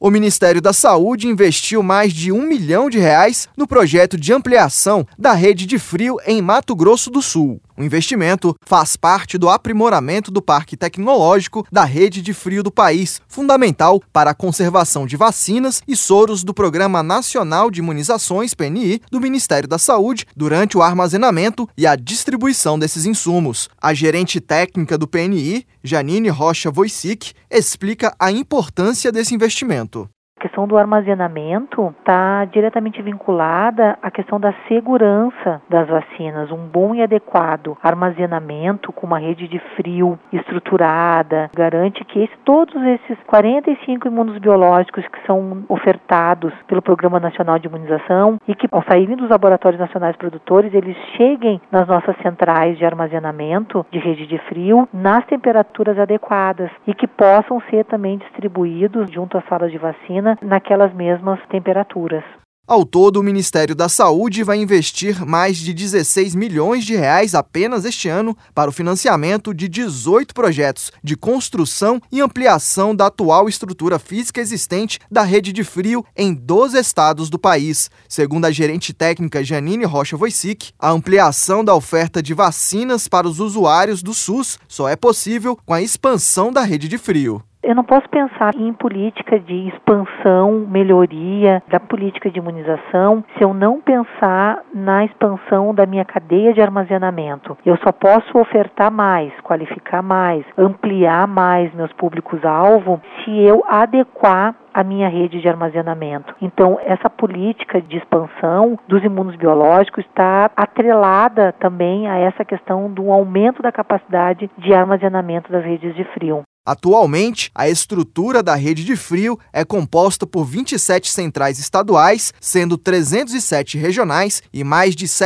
O Ministério da Saúde investiu mais de R$ 1 milhão no projeto de ampliação da rede de frio em Mato Grosso do Sul. O investimento faz parte do aprimoramento do parque tecnológico da rede de frio do país, fundamental para a conservação de vacinas e soros do Programa Nacional de Imunizações, PNI, do Ministério da Saúde, durante o armazenamento e a distribuição desses insumos. A gerente técnica do PNI, Janine Rocha Wojcik, explica a importância desse investimento. A questão do armazenamento está diretamente vinculada à questão da segurança das vacinas. Um bom e adequado armazenamento com uma rede de frio estruturada garante que todos esses 45 imunos biológicos que são ofertados pelo Programa Nacional de Imunização e que, ao saírem dos laboratórios nacionais produtores, eles cheguem nas nossas centrais de armazenamento de rede de frio nas temperaturas adequadas e que possam ser também distribuídos junto às salas de vacina naquelas mesmas temperaturas. Ao todo, o Ministério da Saúde vai investir mais de R$ 16 milhões apenas este ano para o financiamento de 18 projetos de construção e ampliação da atual estrutura física existente da rede de frio em 12 estados do país. Segundo a gerente técnica Janine Rocha Wojcik, a ampliação da oferta de vacinas para os usuários do SUS só é possível com a expansão da rede de frio. Eu não posso pensar em política de expansão, melhoria da política de imunização se eu não pensar na expansão da minha cadeia de armazenamento. Eu só posso ofertar mais, qualificar mais, ampliar mais meus públicos-alvo se eu adequar a minha rede de armazenamento. Então, essa política de expansão dos imunos biológicos está atrelada também a essa questão do aumento da capacidade de armazenamento das redes de frio. Atualmente, a estrutura da rede de frio é composta por 27 centrais estaduais, sendo 307 regionais e mais de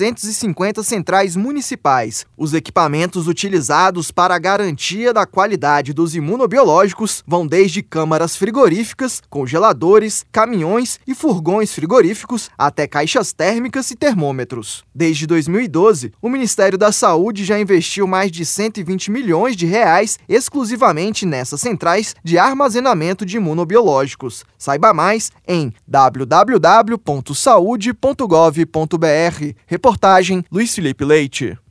750 centrais municipais. Os equipamentos utilizados para a garantia da qualidade dos imunobiológicos vão desde câmaras frigoríficas, congeladores, caminhões e furgões frigoríficos até caixas térmicas e termômetros. Desde 2012, o Ministério da Saúde já investiu mais de R$ 120 milhões exclusivamente nessas centrais de armazenamento de imunobiológicos. Saiba mais em www.saude.gov.br. Reportagem Luiz Felipe Leite.